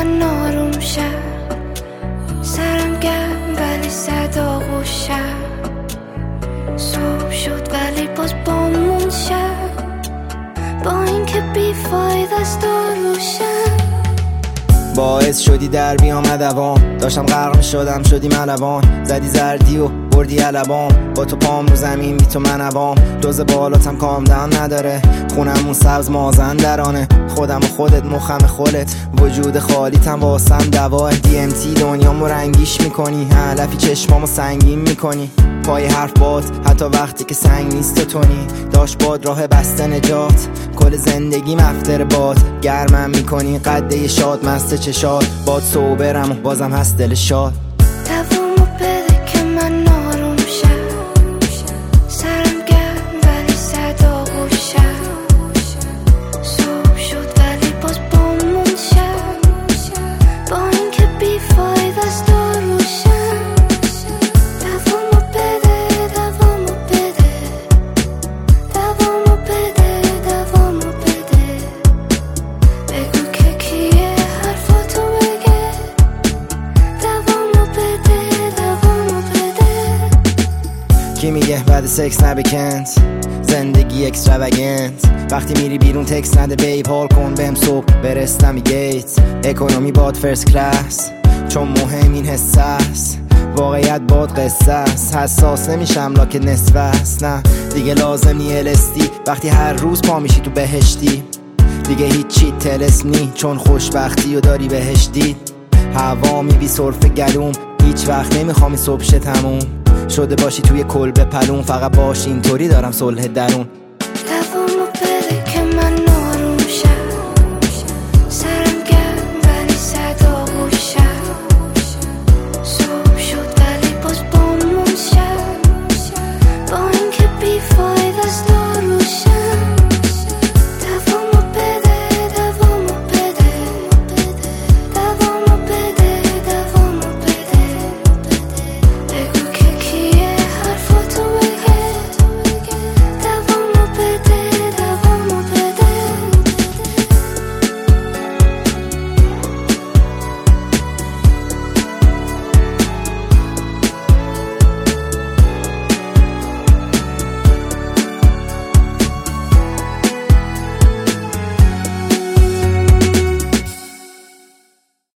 من آروم شم، سرم گرم ولی صدا گوشم، صبح شد ولی باز بامون شب، با اینکه بیفایده است روشم. باعث شدی در بیام دوام، داشتم غرق شدم شدی ملوان، زدی زردی و بردی علبام، با تو پام رو زمین بی تو من عوام، دوز بالاتم کام دن نداره، خونمون سبز مازن درانه، خودم و خودت مخم خودت، وجود خالیتم واسم دواه، DMT دنیامو رنگیش میکنی، علفی چشمامو سنگین میکنی، پای حرف باد حتی وقتی که سنگ نیست تو تونی، داشت باد راه بسته نجات، کل زندگی مفتر باد، گرمم میکنی قده شاد مست چشاد، باد صوبرم و بازم هست دل شاد. دوامو بده که من آروم شم، سرم گرم ولی صدا گوشم، صبح شد ولی باز بامون شب، با اینکه بیفایده است روشم. دوامو بده، دوامو بده، دوامو بده، دوامو بده، بگو که کیه حرفاتو بگه، دوامو بده، دوامو بده. کی میگه بعد سکس نبکنت زندگی اکستراوگنت، وقتی میری بیرون تکس نده بیب، حال کن بهم صبح برستم گیت، اکونومی باد فرست کلاس، چون مهم این حس است، واقعیت باد قصه است، حساس نمیشم لاکه نصف است، نه دیگه لازم نی LSD، وقتی هر روز پا میشی تو بهشتی، دیگه هیچی طلسم نی، چون خوشبختی و داری بهش دید، هوا میبی سرف گلوم، هیچ وقت نمیخوام این صبح شه تموم، شده باشی توی کلبه پلون، فقط باش اینطوری دارم صلح درون.